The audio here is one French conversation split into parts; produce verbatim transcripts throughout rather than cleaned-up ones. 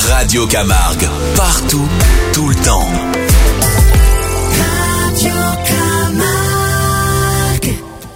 Radio Camargue. Partout, tout le temps. Radio Camargue.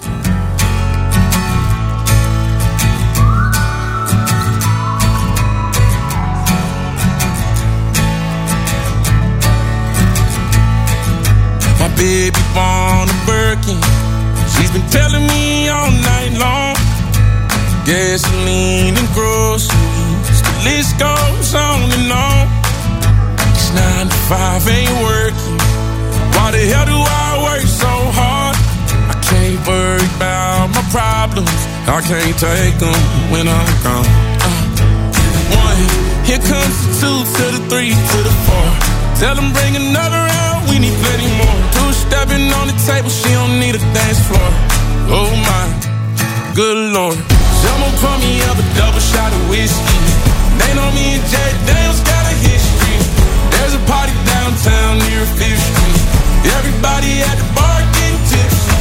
My baby born a Birkin. She's been telling me all night long. Gasoline and groceries, the list goes on and on. It's nine to five, ain't working. Why the hell do I work so hard? I can't worry about my problems. I can't take them when I'm gone. Uh, one, here comes the two to the three to the four. Tell them bring another round, we need plenty more. Two stepping on the table, she don't need a dance floor. Oh my, good Lord. Someone pour me up a double shot of whiskey. They know me and Jay Daniels got a history. There's a party downtown near Fifth Street. Everybody at the bar getting tipsy.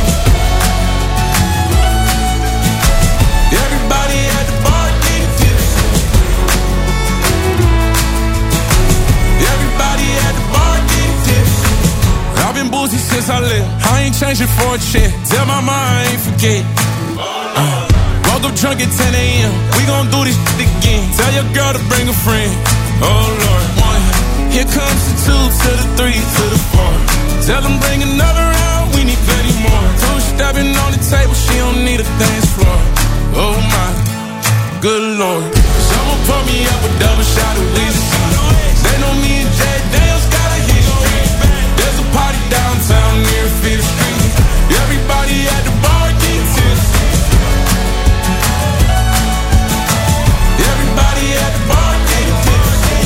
Everybody at the bar getting tipsy. Everybody at the bar getting tipsy. I've been boozy since I left. I ain't changing for a check. Tell my mom I ain't forget. Uh. Woke up drunk at ten a.m. We gon' do this shit again. Tell your girl to bring a friend. Oh Lord. One, here comes the two to the three to the four. Tell them bring another round, we need plenty more. Two stepping on the table, she don't need a dance floor. Oh my, good Lord. Someone pour me up a double shot of whiskey. They know me and Jay Daniels got a history. There's a party downtown near Fifth Street. Everybody at the bar getting tipsy. Everybody at the bar getting tipsy.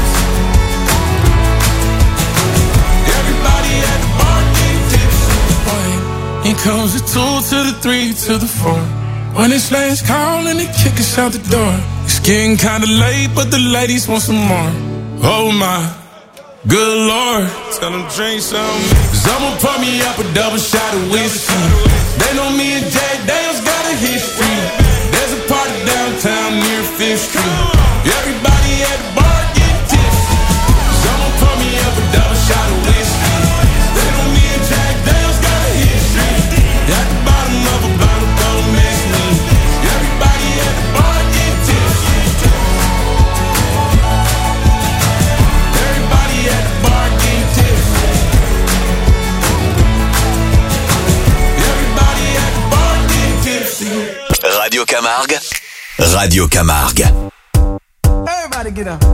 Everybody at the bar getting tipsy. Here comes the two to the three to the four. When it's last call and they kick us out the door. It's getting kinda late, but the ladies want some more. Oh my, good Lord. Tell them drink some. Someone pour me up a double shot of whiskey. They know me and Jay Daniels got a history. There's a party downtown near Fifth Street. Everybody at the bar getting tipsy. Someone pour me up a double shot of whiskey. They know me and Jack Daniels got a history. At the bottom of a bottle, don't mess me. Everybody at the bar getting tipsy. Everybody at the bar getting tipsy. Everybody at the bar getting tipsy. Radio Camargue. Radio Camargue. Everybody get up.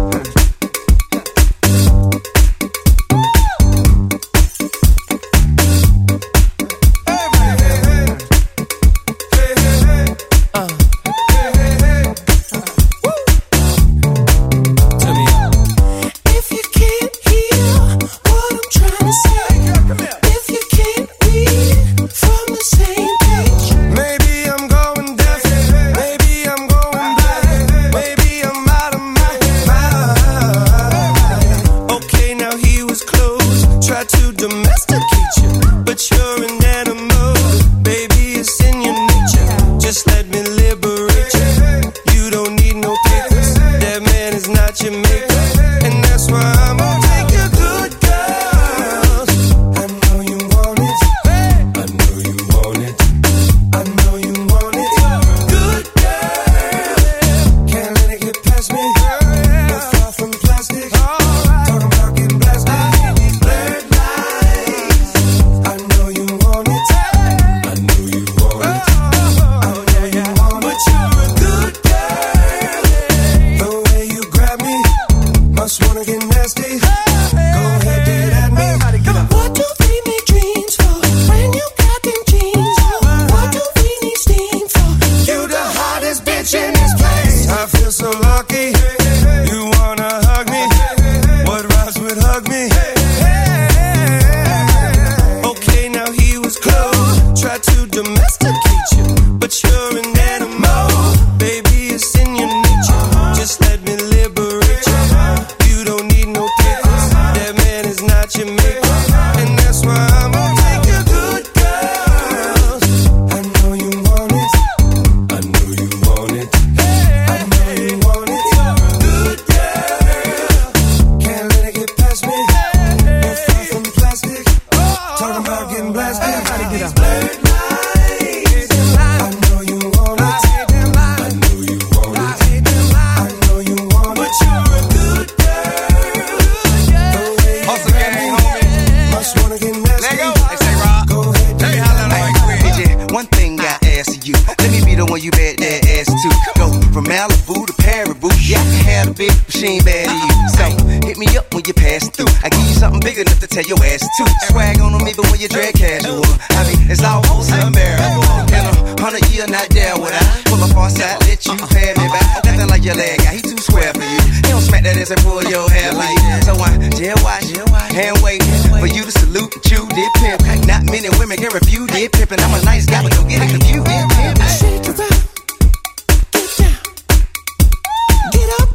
she ain't bad to you. So, hit me up when you pass through. I give you something big enough to tell your ass to. Swag on them even when you drag casual. I mean, it's almost unbearable. In a hundred year, not there would I pull up on side, let you pay me back. Nothing like your leg guy, he too square for you. He don't smack that ass and pull your hair like that. So I jail watch and wait for you to salute and chew, did pimp. Not many women can refuse, did pimp. And I'm a nice guy, but don't get it confused, did pimp. Shake it up, get down, get up.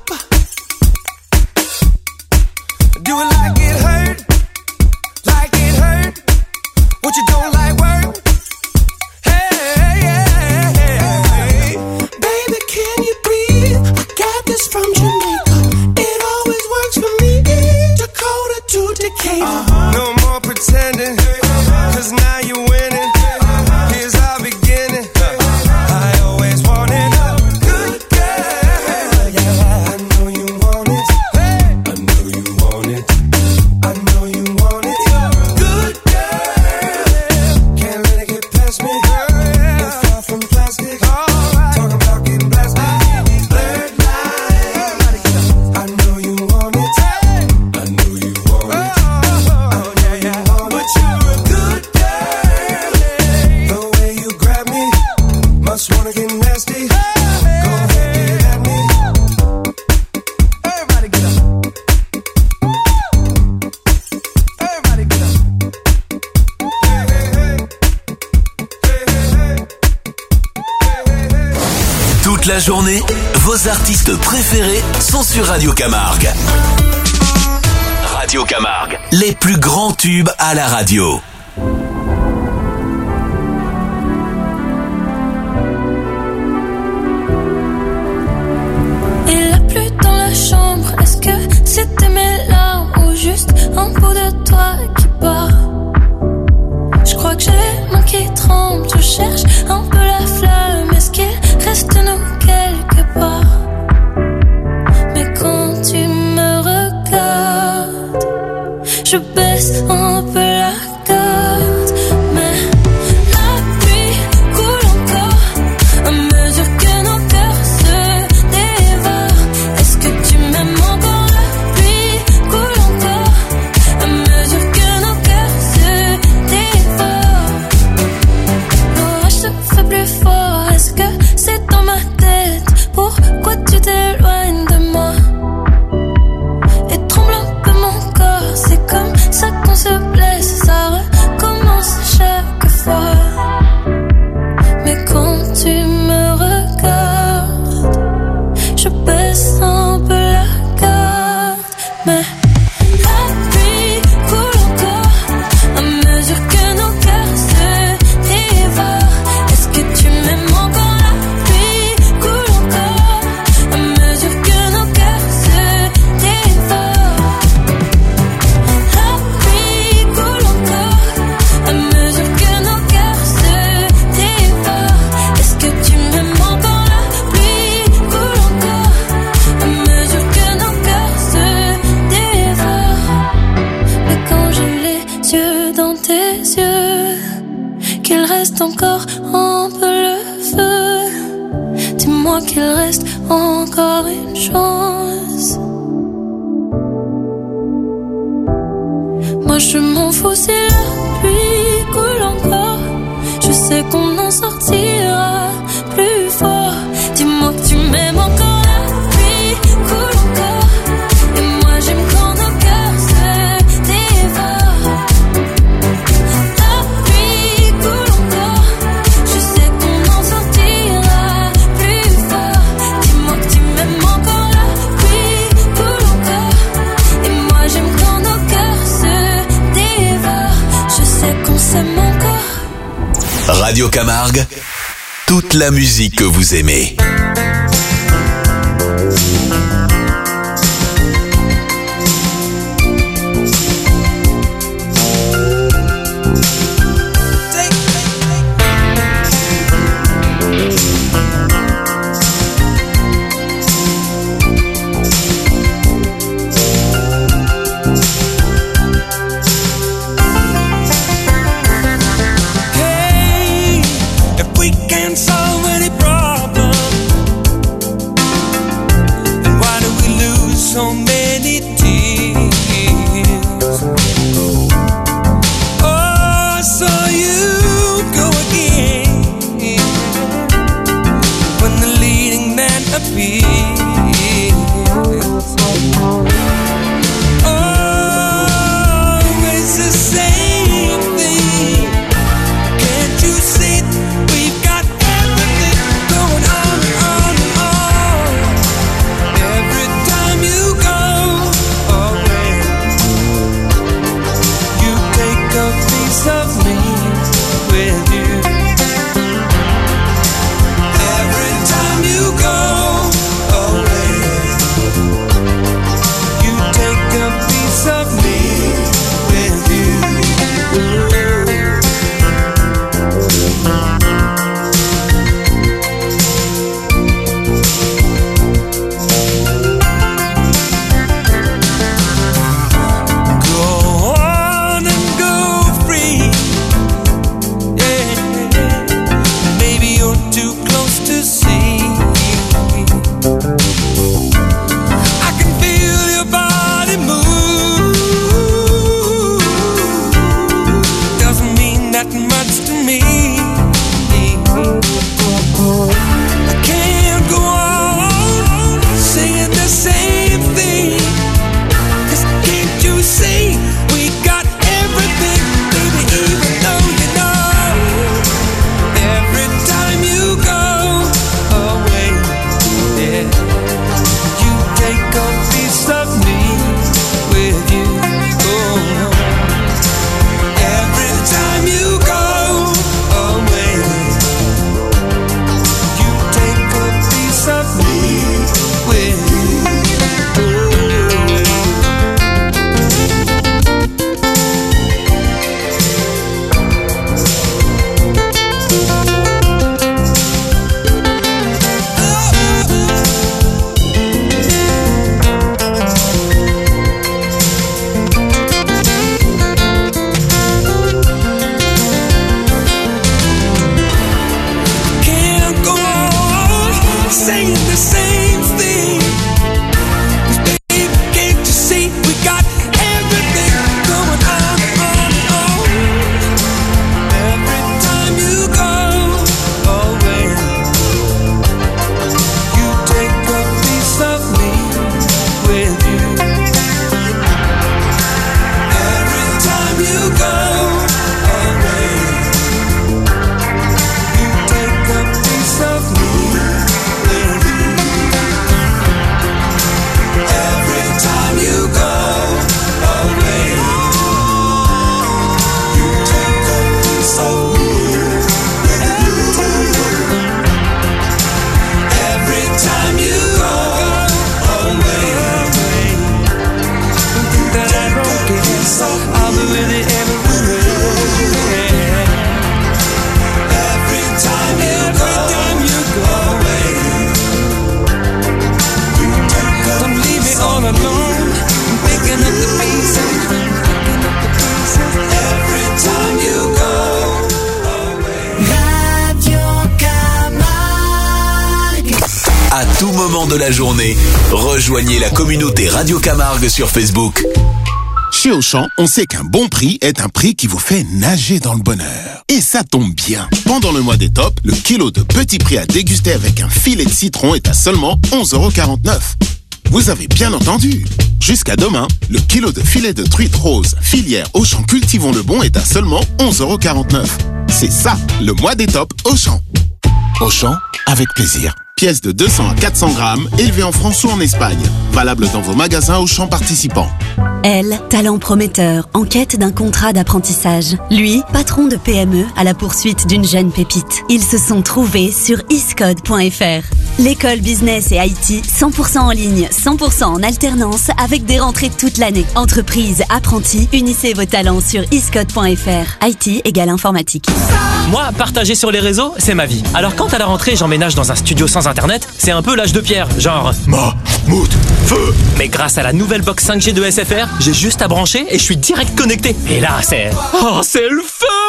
Do it like it hurt, like it hurt. What you don't like work? Hey, hey, hey, hey. Baby, can you breathe? I got this from Jamaica. It always works for me. Dakota to Decatur. Uh-huh. No more pretending, cause now you're winning. Here's our beginning. I always wanted a good girl. Yeah, I know you want it. I know you want it. I know you want it. Good girl. Can't let it get past me. You're far from plastic. Talking about getting blasted. Blurred lines. I know you want it. I know you want it. Oh, yeah, yeah. But you're a good girl. The way you grab me, must wanna get nasty. Go ahead, get at me. Everybody get up. Everybody get up. Hey, hey, hey. Hey, hey, hey. Hey, hey, hey. Toute la journée, vos artistes préférés sont sur Radio Camargue. Radio Camargue, les plus grands tubes à la radio. Il a plu dans la chambre, est-ce que c'était mes larmes ou juste un bout de toi qui part? Je crois que j'ai les mains qui tremblent, je cherche un peu la flamme, est-ce qu'il reste de nous quelque part? Mais quand tu me regardes, je baisse un peu la garde, mais la pluie coule encore à mesure que nos cœurs se dévorent. Est-ce que tu m'aimes encore? La pluie coule encore à mesure que nos cœurs se dévorent. L'orage se fait plus fort, est-ce que c'est dans ma tête? Pourquoi tu t'éloignes de moi? Et tremble un peu mon corps, c'est comme ça qu'on se blesse, ça recommence chaque fois. Mais quand tu me regardes, je baisse un peu la garde, mais la pluie coule encore à mesure que nos cœurs se dévorent. Est-ce que tu m'aimes encore? La pluie coule encore à mesure que nos cœurs se dévorent. La pluie coule encore à mesure que nos cœurs se dévorent. Est-ce que tu m'aimes encore? La pluie coule encore à mesure que nos cœurs se dévorent. Mais quand j'ai les yeux dans tes yeux, qu'il reste encore un peu le feu, dis-moi qu'il reste encore une chance. Moi je m'en fous si la pluie coule encore, je sais qu'on en sortira plus fort. Dis-moi que tu m'aimes encore. La pluie coule encore et moi j'aime quand nos cœurs se dévorent. La pluie coule encore, je sais qu'on en sortira plus fort. Dis-moi que tu m'aimes encore. La pluie coule encore et moi j'aime quand nos cœurs se dévorent. Je sais qu'on s'aime encore. Radio Camargue, toute la musique que vous aimez. Hey, if we can solve any problem, many tears. Oh, I saw you go again when the leading man appears. Always the same thing. Can't you see we've got everything going on, on, on? Every time you go away, you take a piece of me with you. Every time you go away, you take a piece of me with you. Go on and go free. Yeah, maybe you're too close to see. I can feel your body move. Doesn't mean that much to me. I can't go on saying the same thing. 'Cause can't you see we got everything, baby, even though you know every time you go away, yeah, you take a piece of me with you. Oh, every time you go away, you take a piece of me with you. Can't go on saying the same thing. 'Cause baby, can't you see we got everything going on, on, on? Every time you go away, you take a piece of me with you. Every time you go away, you take a piece of me with you. Every time you go away, you take a piece of me with you. Every time you go away, don't think that I don't care. I'll be with you everywhere. Every time you go away, you take a don't leave me all alone. I'm picking up the pieces, picking up the pieces. Every time you go away. Radio Camargue. À tout moment de la journée, rejoignez la communauté Radio Camargue sur Facebook. Chez Auchan, on sait qu'un bon prix est un prix qui vous fait nager dans le bonheur. Et ça tombe bien. Pendant le mois des tops, le kilo de petits prix à déguster avec un filet de citron est à seulement onze euros quarante-neuf. Vous avez bien entendu. Jusqu'à demain, le kilo de filet de truite rose, filière Auchan Cultivons le Bon est à seulement onze euros quarante-neuf. C'est ça, le mois des tops Auchan. Auchan, avec plaisir. Pièce de deux cents à quatre cents grammes, élevée en France ou en Espagne. Valable dans vos magasins Auchan participants. Elle, talent prometteur, en quête d'un contrat d'apprentissage. Lui, patron de P M E à la poursuite d'une jeune pépite. Ils se sont trouvés sur iscode point f r. L'école business et I T, cent pour cent en ligne, cent pour cent en alternance, avec des rentrées toute l'année. Entreprise, apprentis, unissez vos talents sur iscode point f r. I T égale informatique. Moi, partager sur les réseaux, c'est ma vie. Alors quand à la rentrée, j'emménage dans un studio sans internet, c'est un peu l'âge de pierre, genre... Mahmoud, feu. Mais grâce à la nouvelle box cinq G de S F R, j'ai juste à brancher et je suis direct connecté. Et là, c'est... Oh, c'est le feu!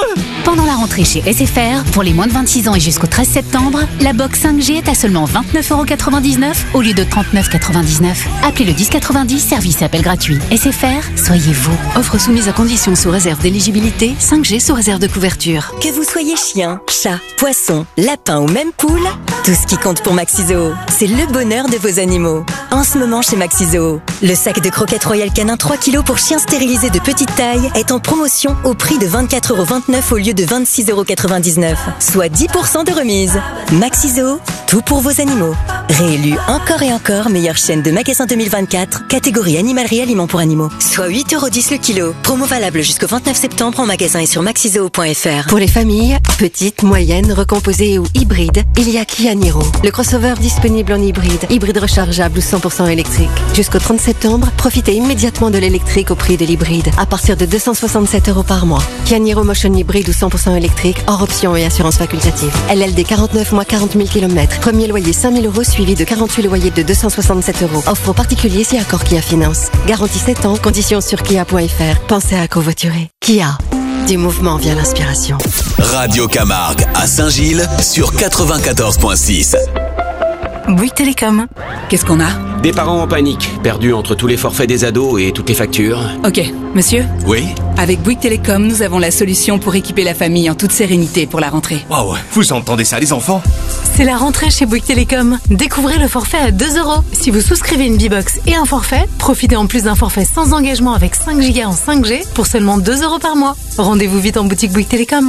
Pendant la rentrée chez S F R, pour les moins de vingt-six ans et jusqu'au treize septembre, la box cinq G est à seulement vingt-neuf euros quatre-vingt-dix-neuf au lieu de trente-neuf euros quatre-vingt-dix-neuf. Appelez le dix quatre-vingt-dix, service appel gratuit. S F R, soyez vous. Offre soumise à conditions sous réserve d'éligibilité, cinq G sous réserve de couverture. Que vous soyez chien, chat, poisson, lapin ou même poule, tout ce qui compte pour Maxi-Zoo, c'est le bonheur de vos animaux. En ce moment chez Maxi-Zoo, le sac de croquettes Royal Canin trois kilos pour chiens stérilisés de petite taille est en promotion au prix de vingt-quatre euros vingt-neuf au lieu de vingt-six euros quatre-vingt-dix-neuf, soit dix pour cent de remise. Maxi-Zoo, tout pour vos animaux. Réélu encore et encore meilleure chaîne de magasins deux mille vingt-quatre, catégorie animalerie aliments pour animaux, soit huit euros dix le kilo. Promo valable jusqu'au vingt-neuf septembre en magasin et sur maxizoo point f r. Pour les familles, petites, moyennes, recomposées ou hybrides, il y a Kia Niro. Le crossover disponible en hybride, hybride rechargeable ou cent pour cent électrique. Jusqu'au trente septembre, profitez immédiatement de l'électrique au prix de l'hybride, à partir de deux cent soixante-sept euros par mois. Kia Niro Motion hybride ou cent pour cent électrique, hors option et assurance facultative. L L D quarante-neuf mois quarante mille kilomètres. Premier loyer cinq mille euros suivi de quarante-huit loyers de deux cent soixante-sept euros. Offre aux particuliers si accord Kia Finance. Garantie sept ans, conditions sur kia point f r. Pensez à covoiturer. Kia. Du mouvement vient l'inspiration. Radio Camargue à Saint-Gilles sur quatre-vingt-quatorze virgule six. Bouygues Télécom. Qu'est-ce qu'on a? Des parents en panique, perdus entre tous les forfaits des ados et toutes les factures. Ok, monsieur? Oui? Avec Bouygues Télécom, nous avons la solution pour équiper la famille en toute sérénité pour la rentrée. Waouh, vous entendez ça les enfants? C'est la rentrée chez Bouygues Télécom. Découvrez le forfait à deux euros. Si vous souscrivez une B-Box et un forfait, profitez en plus d'un forfait sans engagement avec cinq gigas en cinq G pour seulement deux euros par mois. Rendez-vous vite en boutique Bouygues Télécom.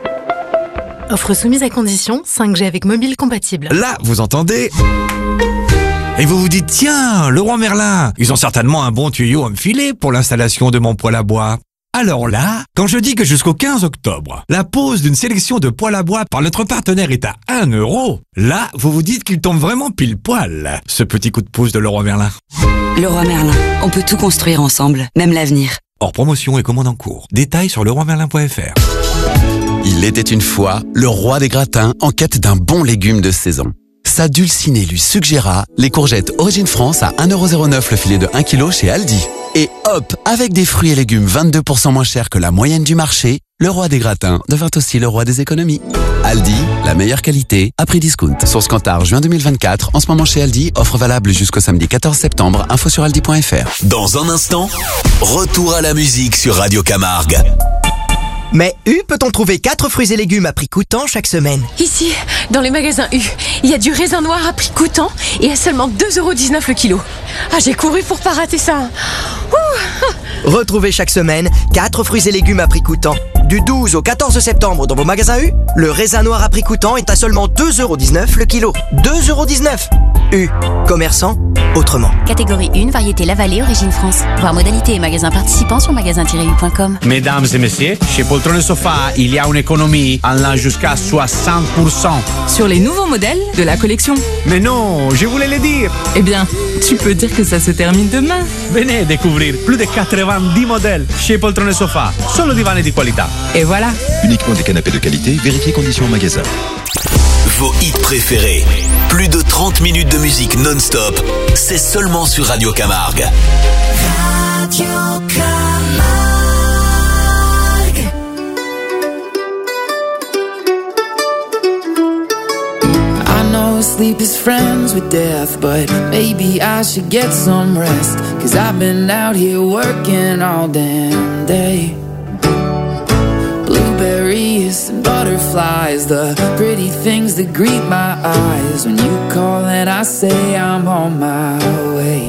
Offre soumise à condition, cinq G avec mobile compatible. Là, vous entendez? Et vous vous dites, tiens, Leroy Merlin, ils ont certainement un bon tuyau à me filer pour l'installation de mon poêle à bois. Alors là, quand je dis que jusqu'au quinze octobre, la pose d'une sélection de poêles à bois par notre partenaire est à un euro, là, vous vous dites qu'il tombe vraiment pile poil, ce petit coup de pouce de Leroy Merlin. Leroy Merlin, on peut tout construire ensemble, même l'avenir. Hors promotion et commande en cours. Détails sur leroy merlin point f r. Il était une fois le roi des gratins en quête d'un bon légume de saison. Sa dulcinée lui suggéra les courgettes Origine France à un euro zéro neuf le filet de un kilo chez Aldi. Et hop, avec des fruits et légumes vingt-deux pour cent moins chers que la moyenne du marché, le roi des gratins devint aussi le roi des économies. Aldi, la meilleure qualité, à prix discount. Source Kantar, juin deux mille vingt-quatre, en ce moment chez Aldi, offre valable jusqu'au samedi quatorze septembre, info sur aldi point f r. Dans un instant, retour à la musique sur Radio Camargue. Mais U peut-on trouver quatre fruits et légumes à prix coûtant chaque semaine? Ici, dans les magasins U, il y a du raisin noir à prix coûtant et à seulement deux euros dix-neuf le kilo. Ah, j'ai couru pour pas rater ça. Ouh. Retrouvez chaque semaine quatre fruits et légumes à prix coûtant. Du douze au quatorze septembre dans vos magasins U, le raisin noir à prix coûtant est à seulement deux euros dix-neuf le kilo. deux euros dix-neuf. U, commerçant autrement. Catégorie un, variété La Vallée, origine France. Voir modalité et magasins participants sur magasin tiret u point com. Mesdames et messieurs, chez Poltron Sofa, il y a une économie allant jusqu'à soixante pour cent. Sur les nouveaux modèles de la collection. Mais non, je voulais le dire. Eh bien, tu peux dire que ça se termine demain. Venez découvrir plus de quatre-vingt-dix modèles chez Poltron Sofa. Solo divani di qualità. Et voilà. Uniquement des canapés de qualité, vérifiez conditions en magasin. Vos hits préférés. Plus de trente minutes de musique non-stop. C'est seulement sur Radio Camargue. Radio Camargue. I know sleep is friends with death, but maybe I should get some rest. Cause I've been out here working all damn day. Blueberries and butterflies, the pretty things that greet my eyes. When you call and I say I'm on my way.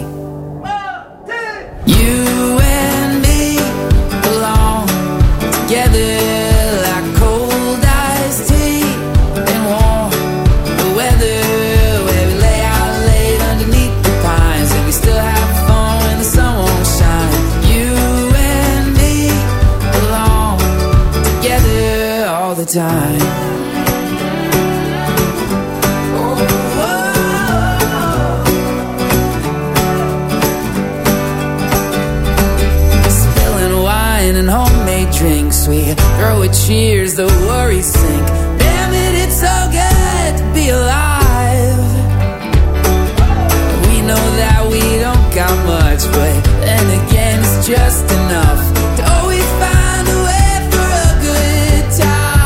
You and me belong together like cold iced tea and warm the weather, where we lay out late underneath the pines and we still have fun when the sun won't shine. You and me belong together all the time. And homemade drinks, we throw a cheers, the worries sink. Damn it, it's so good to be alive. We know that we don't got much, but then again it's just enough to always find a way for a good time.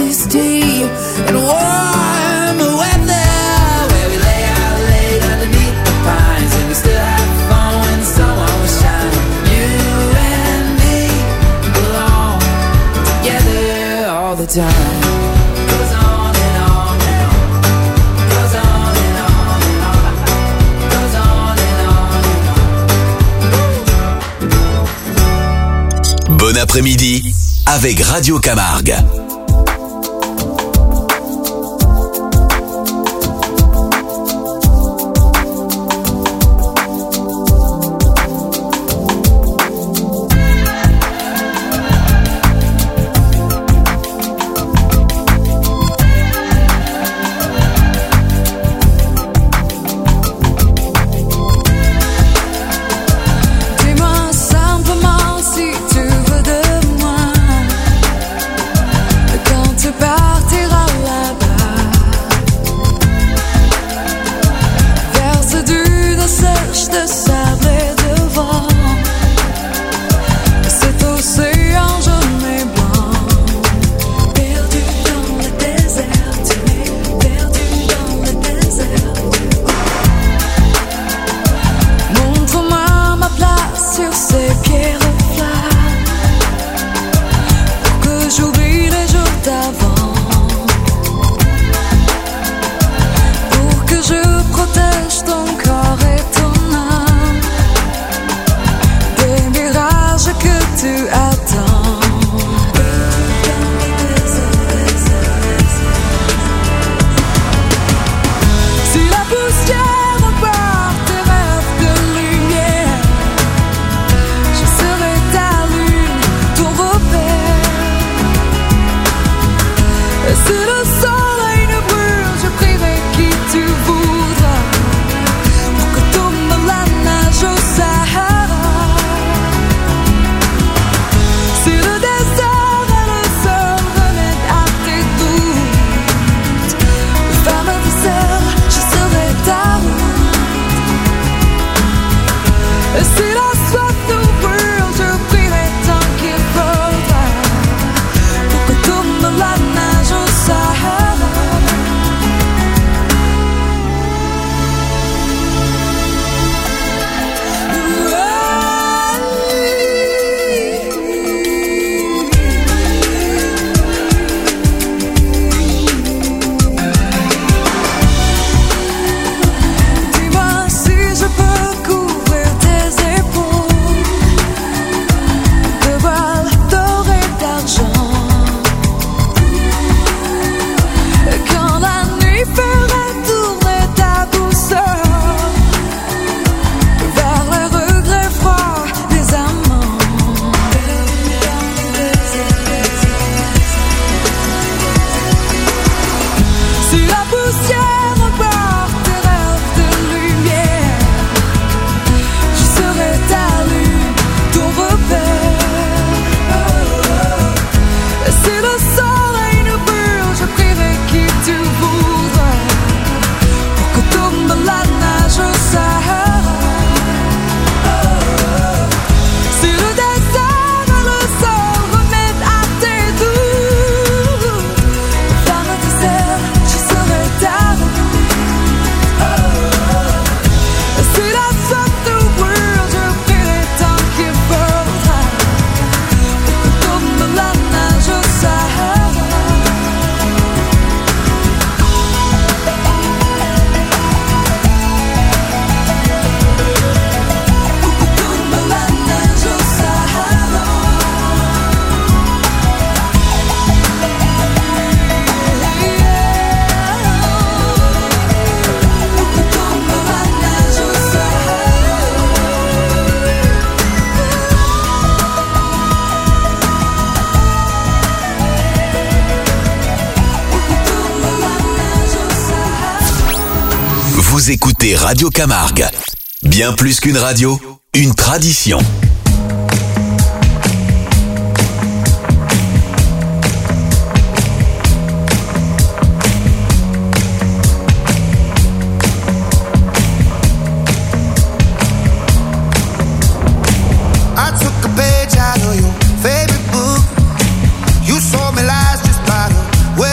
iced tea and warm weather, where we lay out late underneath the pines and we still have fun when the sun won't shine. You and me belong together all the time. Goes on and on and on. Goes on and on and on. Goes on and on and on. Bon après-midi avec Radio Camargue. Dis-moi simplement si tu veux de moi. Vous écoutez Radio Camargue. Bien plus qu'une radio, une tradition. Way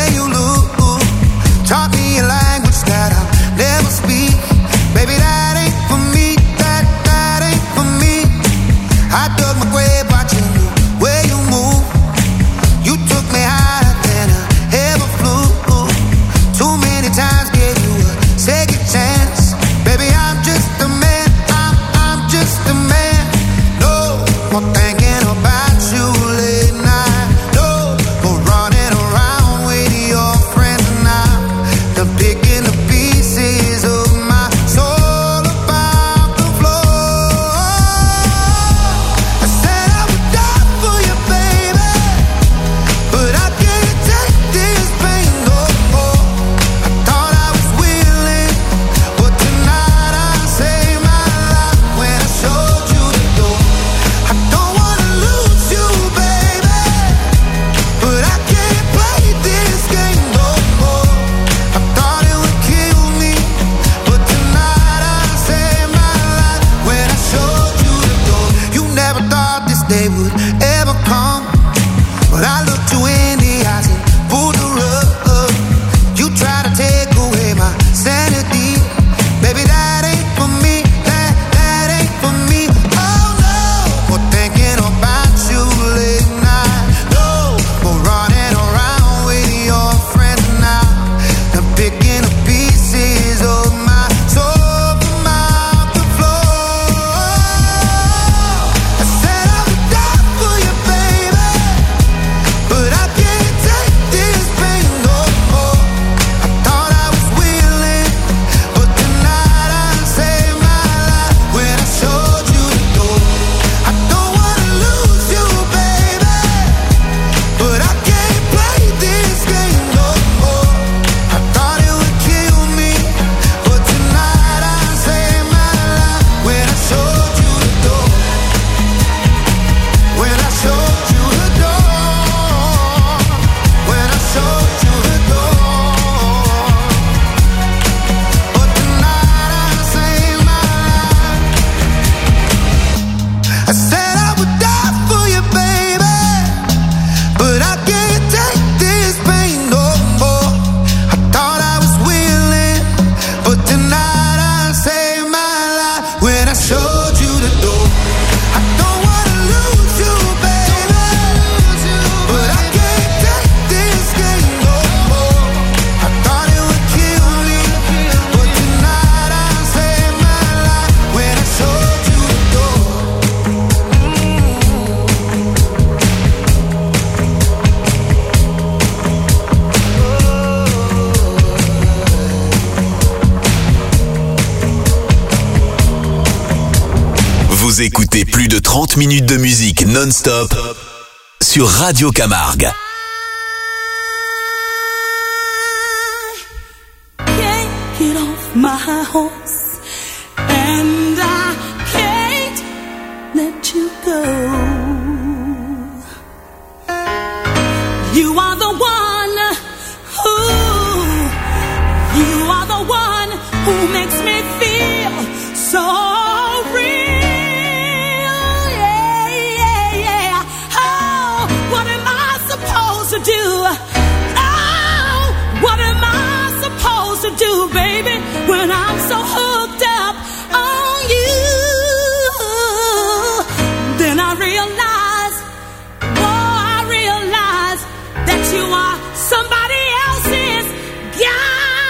Vous écoutez plus de trente minutes de musique non-stop sur Radio Camargue. Can't get off my horse, and I can't let you go. You are the one who, you are the one who makes me feel so real, yeah, yeah, yeah. Oh, what am I supposed to do? Oh, what am I supposed to do, baby, when I'm so hooked up on you? Then I realize, oh, I realize that you are somebody else's guy.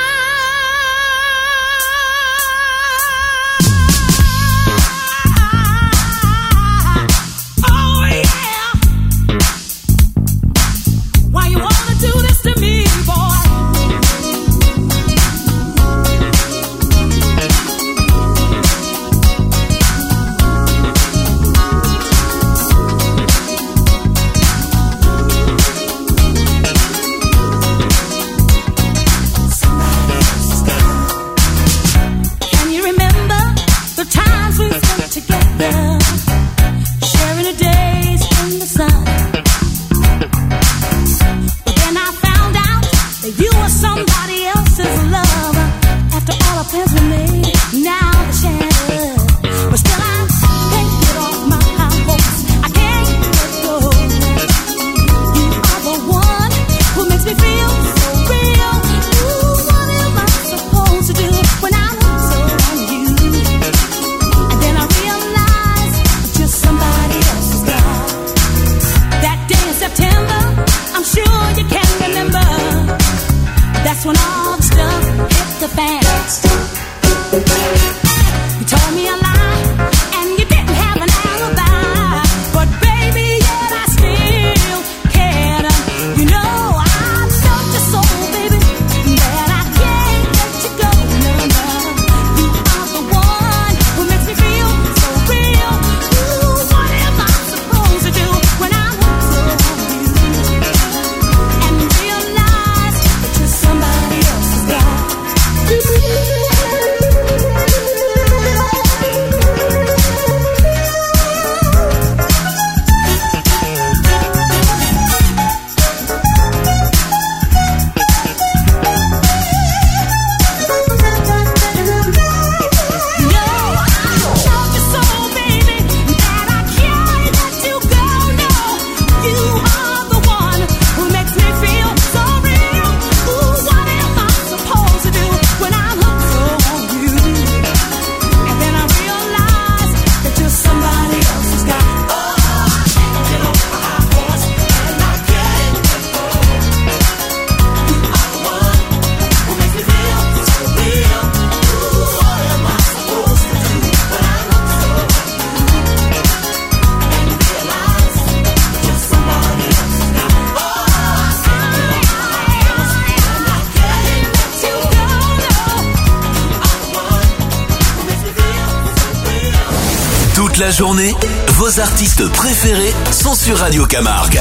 Toute la journée, vos artistes préférés sont sur Radio Camargue.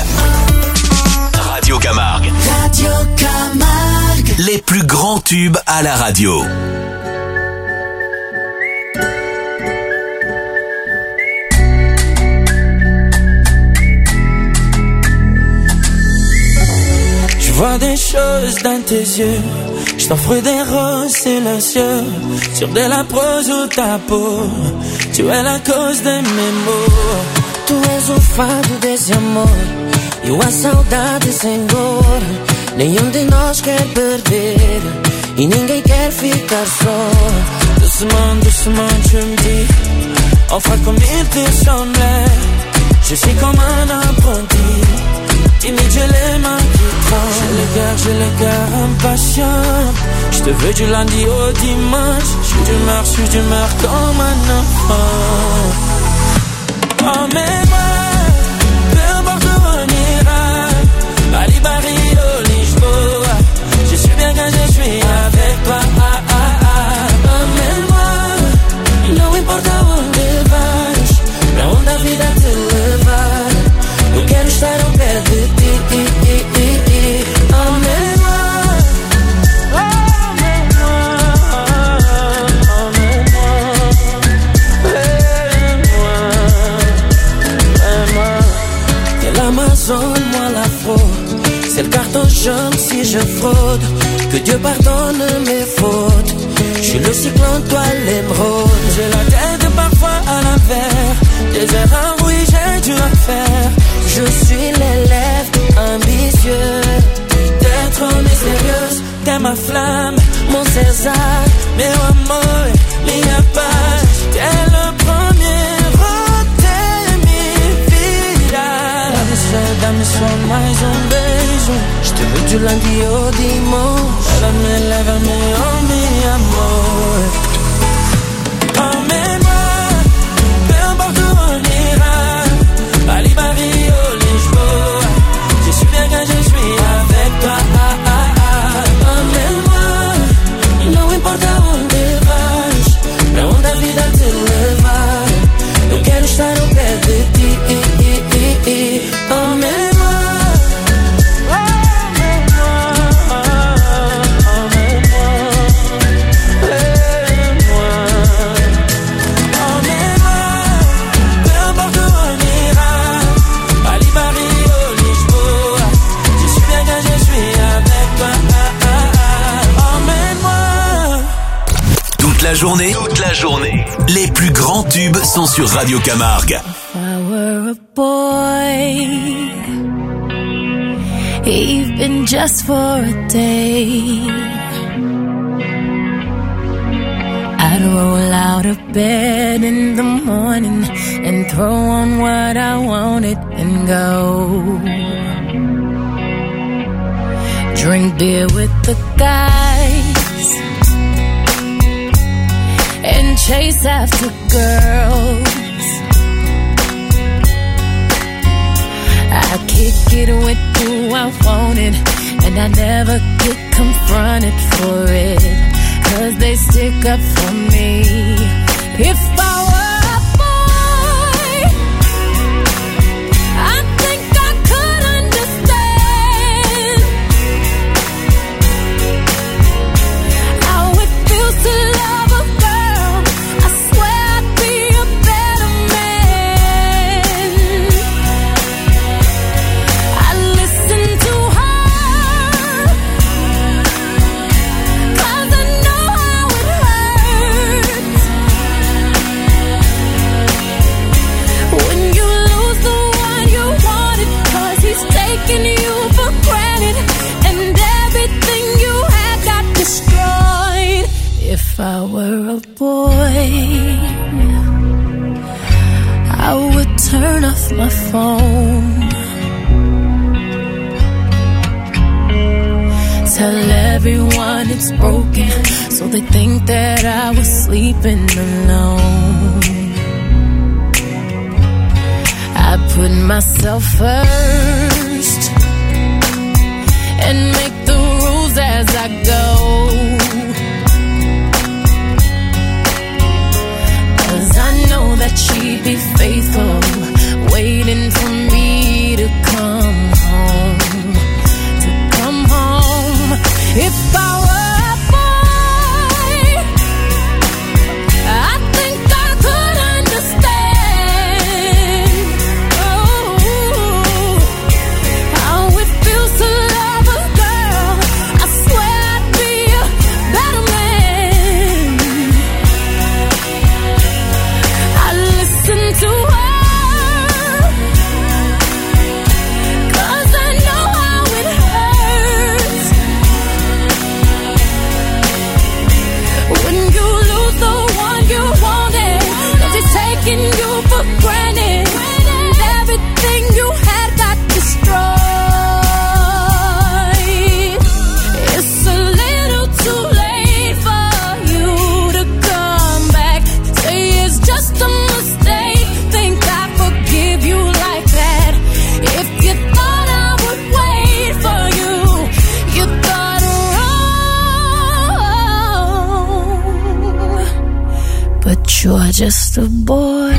Radio Camargue. Radio Camargue. Les plus grands tubes à la radio. Je vois des choses dans tes yeux. Je t'offre des roses silencieux sur de la prose ou ta peau. Tu es la cause de mes maux. Tu és o fado desse amor. Eu a saudade sem dor. Nenhum de nós quer perder e ninguém quer ficar só. Doucement, doucement, tu me dis enfin comme il te semblait. Je suis comme un apprenti. Timide, j'ai les mains qui tremblent. J'ai le cœur, j'ai le cœur impatient. Je te veux du lundi au dimanche. Je suis d'humeur, je suis d'humeur comme un enfant. Emmène-moi, peu importe où on ira. Bali, Bari, Lisboa. Je suis bien quand je suis avec toi. Ah, ah, ah. Emmène-moi, não importa onde vais. si je fraude, que Dieu pardonne mes fautes. Je suis le cyclone, toi l'émeraude. J'ai la tête parfois à l'envers, des erreurs, oui j'ai dû en faire. Je suis l'élève ambitieux, t'es trop mystérieuse, t'es ma flamme, mon César, meu amor, minha paz. T'es le premier de minha vida. Dá-me só, dá-me só mais um beijo. Je te veux du lundi au dimanche. Lève-moi, lève-moi, oh mi amor. Emmène-moi, peu importe où on ira. Bali, Paris, oh Lisboa. Je suis bien quand je suis avec toi. Ah, ah, ah. Emmène-moi, não importa onde vais, pra onde a vida te levar. Eu quero estar ao pé de ti. Emmène-moi. La journée, toute la journée. Les plus grands tubes sont sur Radio Camargue. If I were a boy, even just for a day, I'd roll out of bed in the morning and throw on what I wanted and go. Drink beer with the guys and chase after girls. I kick it with who I wanted, and I never get confronted for it, 'cause they stick up for me. If I were a boy, I think I could understand how it feels to love a girl. I swear I'd be a better man. I listen to her, 'cause I know how it hurts when you lose the one you wanted, 'cause he's taking you for granted, and everything you had got destroyed. If I were a boy, I would turn off my phone, tell everyone it's broken, so they think that I was sleeping alone. I put myself first and make the rules as I go, 'cause I know that she'd be faithful, waiting for me to come home, to come home. If I were a boy, I think I could understand, oh, how it feels to love a girl. I swear I'd be a better man. I listen to her, 'cause I know how it hurts when you lose the one you wanted, 'cause it's taking you for granted, and everything you had got destroyed. It's a little too late for you to come back. Say it's just a mistake, think I forgive you like that. If you thought I would wait for you, you thought wrong. But you're just a boy,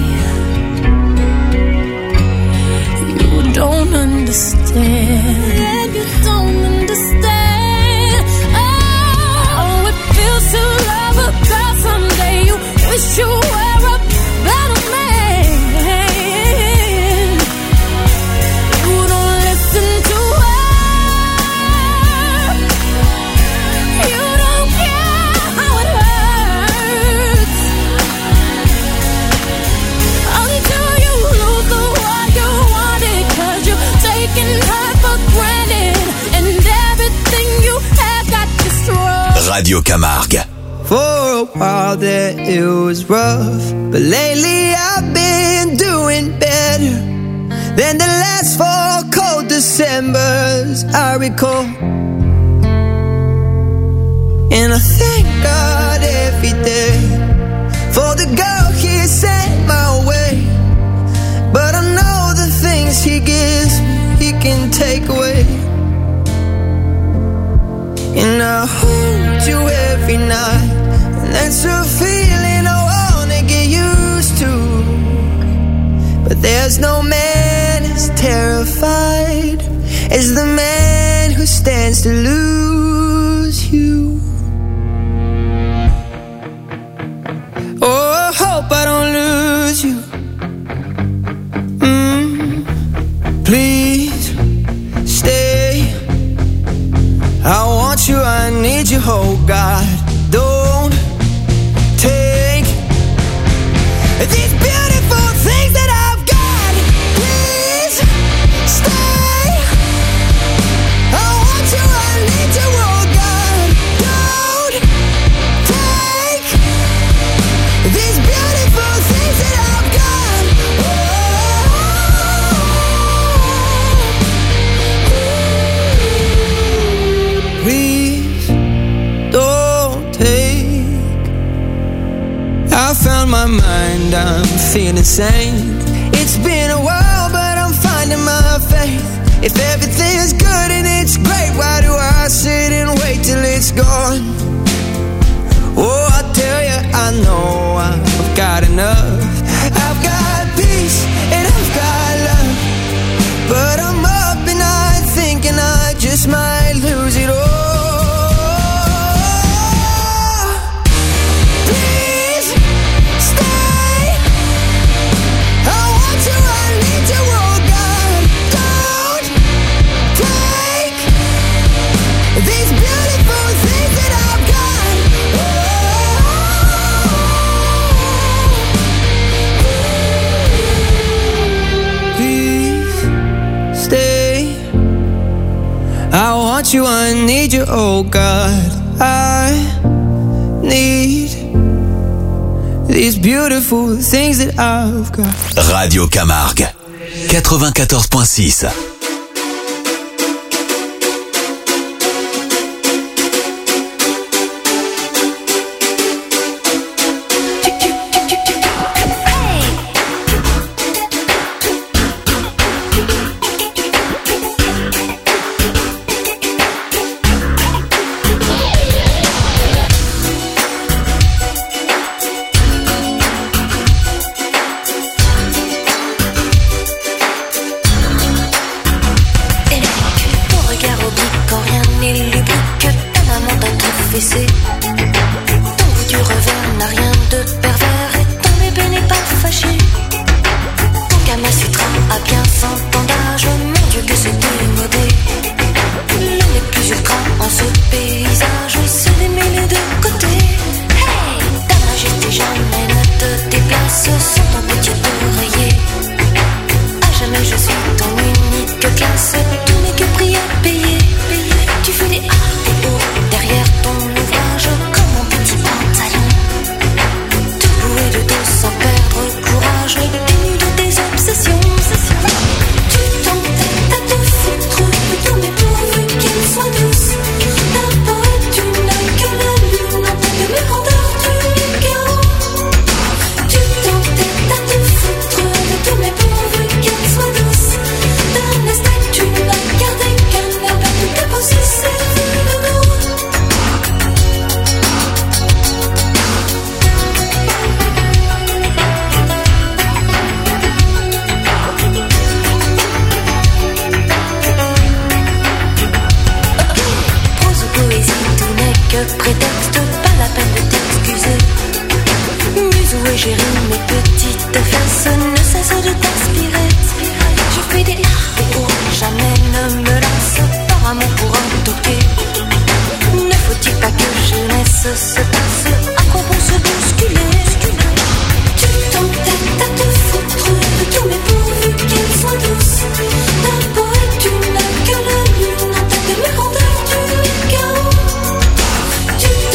you don't understand. You don't understand. Oh, it feels to love a girl someday. You wish you were a better man. You don't listen to her, Radio Camargue. For a while there it was rough, but lately I've been doing better than the last four cold Decembers I recall. And I thank God every day for the girl He sent my way. But I know the things He gives me, He can take away. And I hold you every night, and that's a feeling I wanna get used to. But there's no man as terrified as the man who stands to lose you. Oh, I hope I don't lose you. Mm, please stay. I want you, I need you, oh God. Don't take these beautiful things that I've got. Please stay. I want you, I need you, oh God. Don't take these beautiful things that I've got. Oh, please don't take. I found my mind, I'm feeling sane. It's been a while, but I'm finding my faith. If everything is good and it's great, why do I sit and wait till it's gone? Oh, I tell you, I know I've got enough. I've got peace and I've got love, but I'm up and I'm thinking I just might lose it all. Please stay. I want you, I need you, oh God. Don't take these beautiful things that I've got. Please stay. I want you, I need you, oh God. I need these beautiful things that I've got. Radio Camargue, quatre-vingt-quatorze point six. Tu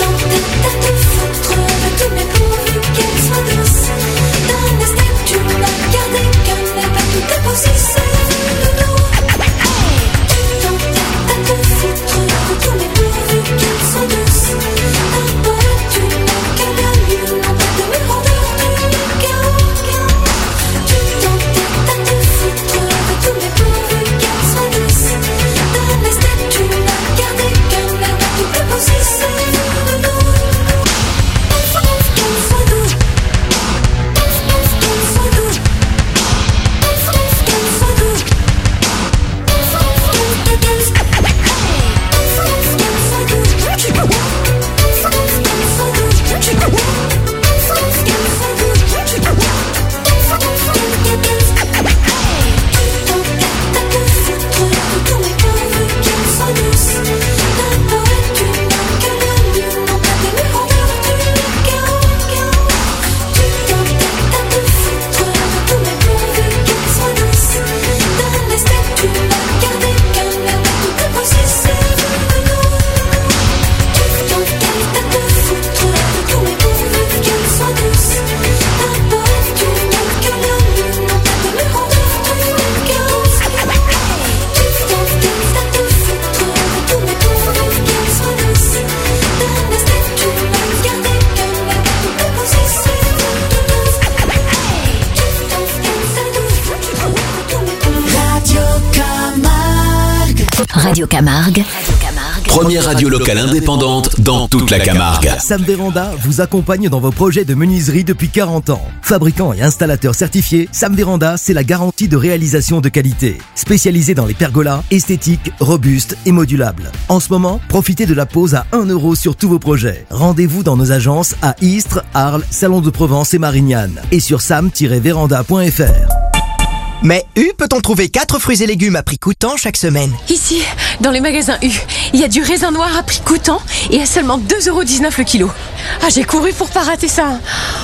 Radio Camargue. Première radio locale indépendante dans toute la Camargue. Sam Véranda vous accompagne dans vos projets de menuiserie depuis quarante ans. Fabricant et installateur certifié, Sam Véranda, c'est la garantie de réalisation de qualité. Spécialisé dans les pergolas, esthétiques, robustes et modulables. En ce moment, profitez de la pause à un euro sur tous vos projets. Rendez-vous dans nos agences à Istres, Arles, Salon de Provence et Marignane. Et sur sam tiret véranda point f r. Mais U peut-on trouver quatre fruits et légumes à prix coûtant chaque semaine? Ici, dans les magasins U, il y a du raisin noir à prix coûtant et à seulement deux euros dix-neuf le kilo. Ah, j'ai couru pour pas rater ça.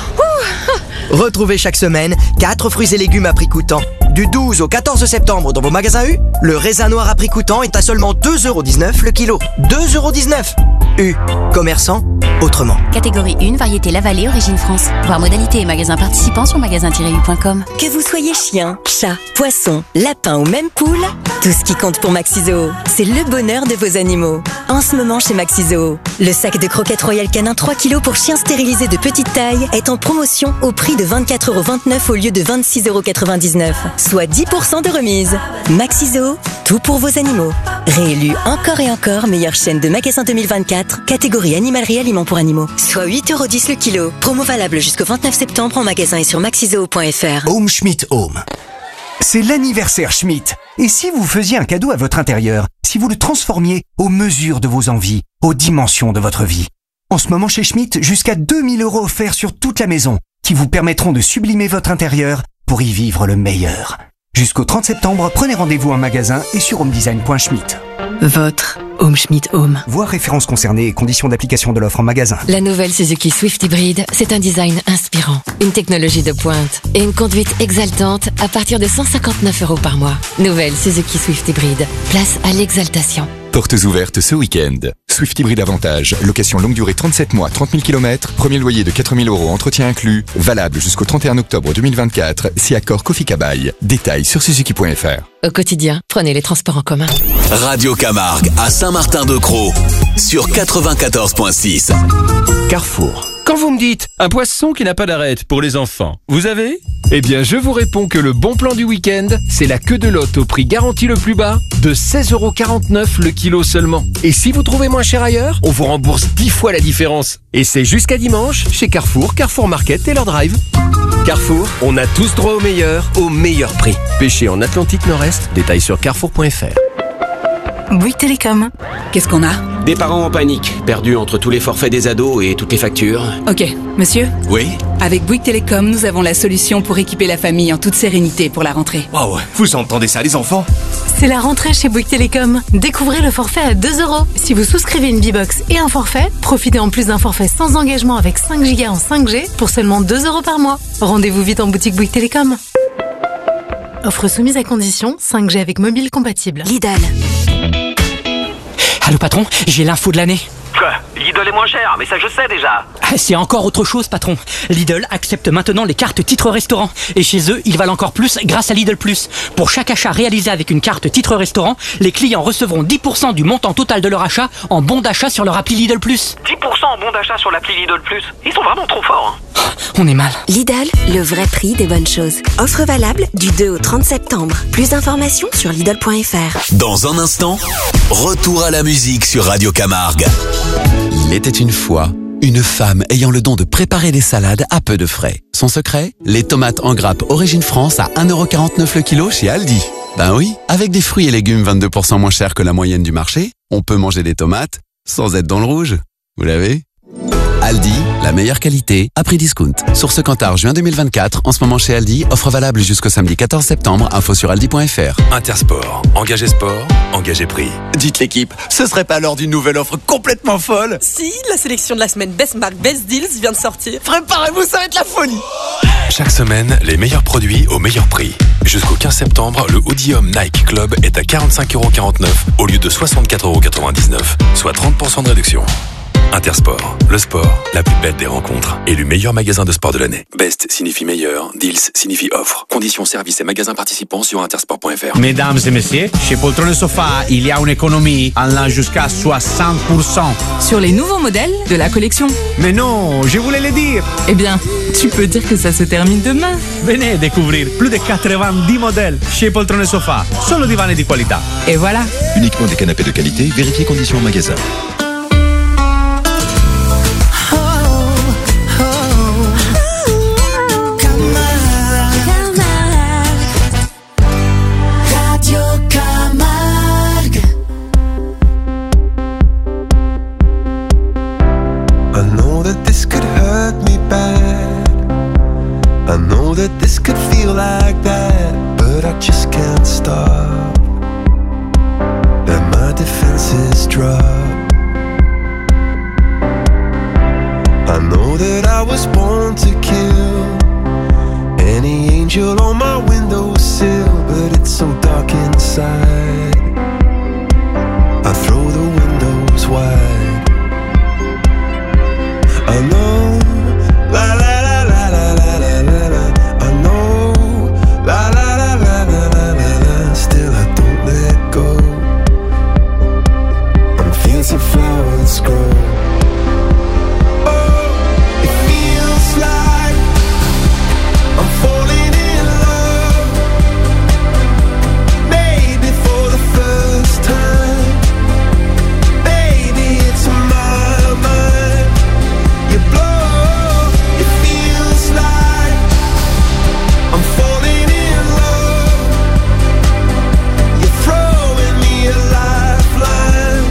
Ouh. Retrouvez chaque semaine quatre fruits et légumes à prix coûtant. Du douze au quatorze septembre dans vos magasins U, le raisin noir à prix coûtant est à seulement deux euros dix-neuf le kilo. deux euros dix-neuf. U, commerçant autrement. Catégorie un, variété La Vallée, origine France. Voir modalité et magasins participants sur magasin tiret u point com. Que vous soyez chien, chat, poisson, lapin ou même poule, tout ce qui compte pour Maxi-Zoo, c'est le bonheur de vos animaux. En ce moment chez Maxi-Zoo, le sac de croquettes Royal Canin trois kilos pour chiens stérilisés de petite taille est en promotion au prix de vingt-quatre euros vingt-neuf au lieu de vingt-six euros quatre-vingt-dix-neuf, soit dix pour cent de remise. Maxi-Zoo, tout pour vos animaux. Réélu encore et encore meilleure chaîne de magasins deux mille vingt-quatre, catégorie animalerie aliments pour animaux, soit huit euros dix le kilo. Promo valable jusqu'au vingt-neuf septembre en magasin et sur maxizoo point f r. Home Schmidt Home. C'est l'anniversaire Schmidt. Et si vous faisiez un cadeau à votre intérieur, si vous le transformiez aux mesures de vos envies, aux dimensions de votre vie? En ce moment chez Schmidt, jusqu'à deux mille euros offerts sur toute la maison, qui vous permettront de sublimer votre intérieur pour y vivre le meilleur. Jusqu'au trente septembre, prenez rendez-vous en magasin et sur homedesign point schmidt. Votre Home Schmidt Home. Voir références concernées et conditions d'application de l'offre en magasin. La nouvelle Suzuki Swift Hybrid, c'est un design inspirant, une technologie de pointe et une conduite exaltante à partir de cent cinquante-neuf euros par mois. Nouvelle Suzuki Swift Hybrid, place à l'exaltation. Portes ouvertes ce week-end. Swift Hybrid Avantage, location longue durée trente-sept mois, trente mille kilomètres, premier loyer de quatre mille euros, entretien inclus, valable jusqu'au trente et un octobre deux mille vingt-quatre, si accord Kofi Kabaï. Détails sur suzuki point f r. Au quotidien, prenez les transports en commun. Radio Camargue à Saint-Martin-de-Crau sur quatre-vingt-quatorze point six. Carrefour. Quand vous me dites un poisson qui n'a pas d'arête pour les enfants, vous avez? Eh bien, je vous réponds que le bon plan du week-end, c'est la queue de lotte au prix garanti le plus bas de seize euros quarante-neuf le kilo seulement. Et si vous trouvez moins cher ailleurs, on vous rembourse dix fois la différence. Et c'est jusqu'à dimanche chez Carrefour, Carrefour Market et leur drive. Carrefour, on a tous droit au meilleur, au meilleur prix. Pêché en Atlantique Nord-Est, détails sur carrefour point f r. Bouygues Télécom. Qu'est-ce qu'on a? Des parents en panique, perdus entre tous les forfaits des ados et toutes les factures. Ok, monsieur? Oui? Avec Bouygues Télécom, nous avons la solution pour équiper la famille en toute sérénité pour la rentrée. Waouh, vous entendez ça les enfants? C'est la rentrée chez Bouygues Télécom. Découvrez le forfait à deux euros. Si vous souscrivez une B-Box et un forfait, profitez en plus d'un forfait sans engagement avec cinq gigas en cinq G pour seulement deux euros par mois. Rendez-vous vite en boutique Bouygues Télécom. Offre soumise à condition, cinq G avec mobile compatible. Lidl. Allô patron, j'ai l'info de l'année. Quoi? Lidl est moins cher, mais ça je sais déjà. Ah, c'est encore autre chose patron. Lidl accepte maintenant les cartes titres restaurant. Et chez eux, ils valent encore plus grâce à Lidl Plus. Pour chaque achat réalisé avec une carte titre restaurant, les clients recevront dix pour cent du montant total de leur achat en bon d'achat sur leur appli Lidl Plus. dix pour cent en bon d'achat sur l'appli Lidl Plus. Ils sont vraiment trop forts. Hein. On est mal. Lidl, le vrai prix des bonnes choses. Offre valable du deux au trente septembre. Plus d'informations sur lidl point f r. Dans un instant, retour à la musique sur Radio Camargue. Il était une fois une femme ayant le don de préparer des salades à peu de frais. Son secret? Les tomates en grappe Origine France à un euro quarante-neuf le kilo chez Aldi. Ben oui, avec des fruits et légumes vingt-deux pour cent moins chers que la moyenne du marché, on peut manger des tomates sans être dans le rouge. Vous l'avez? Aldi, la meilleure qualité à prix discount. Source Cantar, juin deux mille vingt-quatre. En ce moment chez Aldi, offre valable jusqu'au samedi quatorze septembre. Info sur aldi point f r. Intersport, engagé sport, engagé prix. Dites l'équipe, ce serait pas l'heure d'une nouvelle offre complètement folle? Si, la sélection de la semaine Best Mark Best Deals vient de sortir. Préparez-vous, ça va être la folie. Chaque semaine, les meilleurs produits au meilleur prix. Jusqu'au quinze septembre, le Audium Nike Club est à quarante-cinq euros quarante-neuf au lieu de soixante-quatre euros quatre-vingt-dix-neuf, soit trente pour cent de réduction. Intersport, le sport, la plus belle des rencontres. Élu meilleur magasin de sport de l'année. Best signifie meilleur, deals signifie offre. Conditions, services et magasins participants sur intersport point f r. Mesdames et messieurs, chez Poltron et Sofa, il y a une économie allant jusqu'à soixante pour cent. Sur les nouveaux modèles de la collection. Mais non, je voulais le dire. Eh bien, tu peux dire que ça se termine demain. Venez découvrir plus de quatre-vingt-dix modèles chez Poltron et Sofa. Solo divani di qualità. Et voilà. Uniquement des canapés de qualité, vérifiez conditions en magasin. I know that this could feel like that, but I just can't stop. Let my defenses drop. I know that I was born to kill any angel on my windowsill, but it's so dark inside. I throw the windows wide. I know, la la. Flowers grow. Oh, it feels like I'm falling in love. Maybe for the first time. Baby, it's my mind. You blow. It feels like I'm falling in love. You're throwing me a lifeline.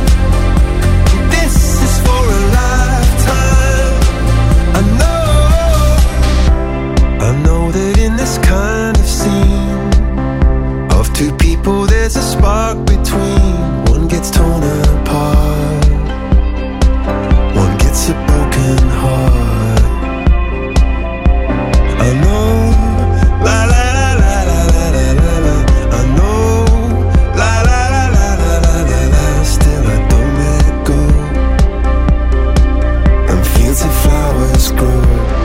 Kind of scene of two people, there's a spark between. One gets torn apart, one gets a broken heart. I know, la la la la la la la la. I know, la la la la la la la la. Still I don't let go. And fields of flowers grow.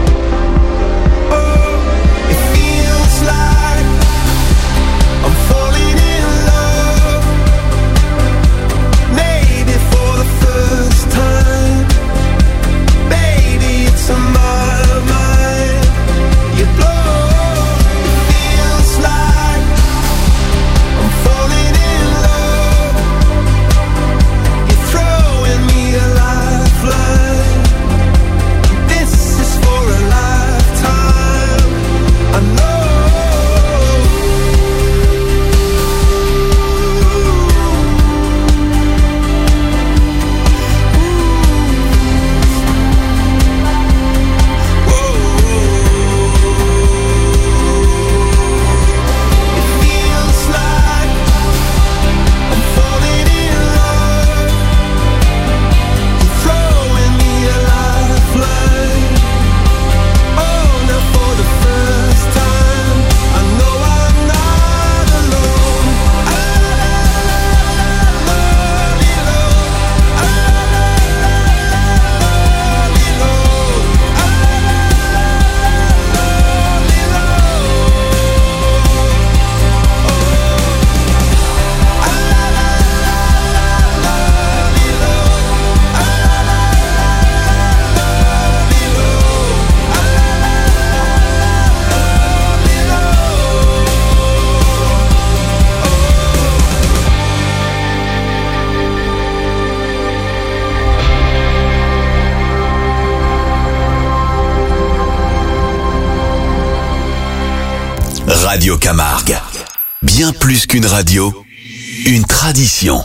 Radio Camargue. Bien plus qu'une radio, une tradition.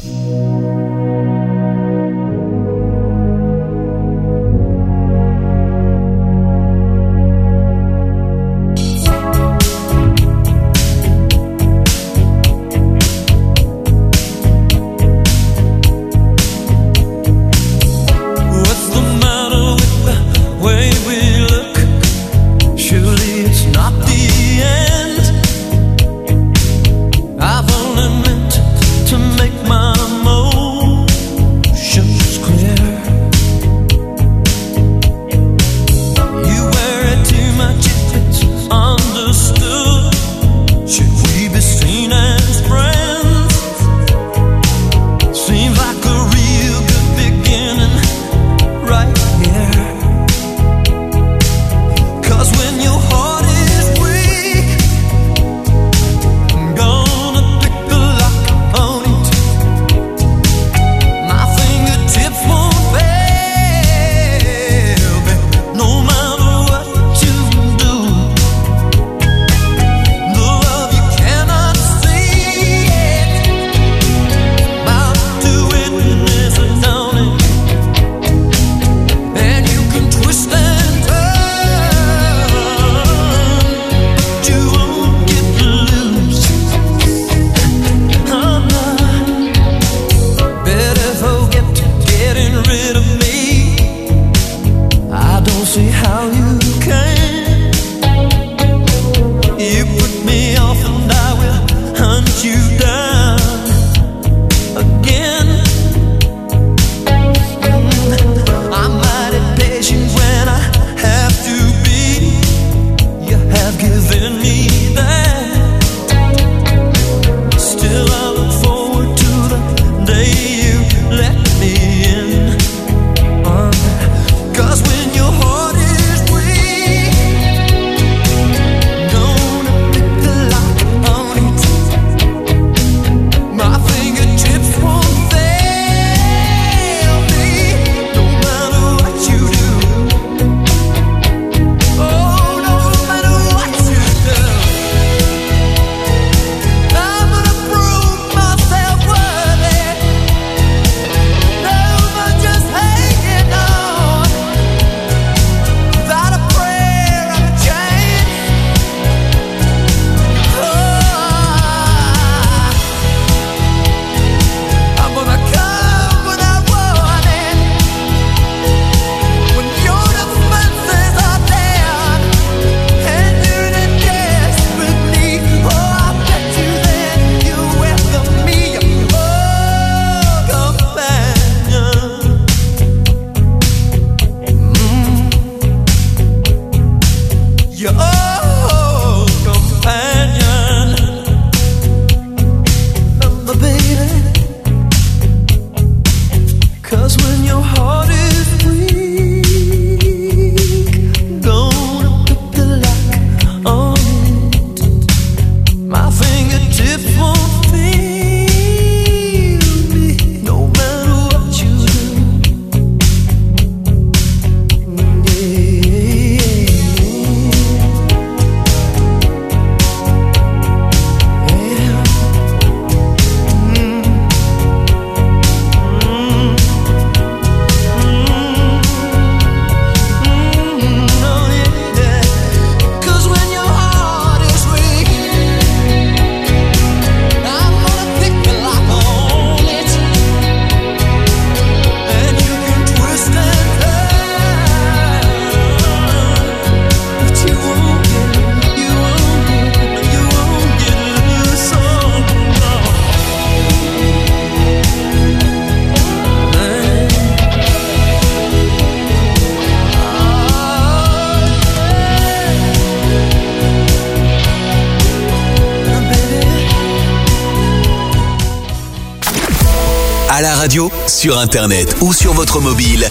I've only meant to make my À la radio, sur Internet ou sur votre mobile,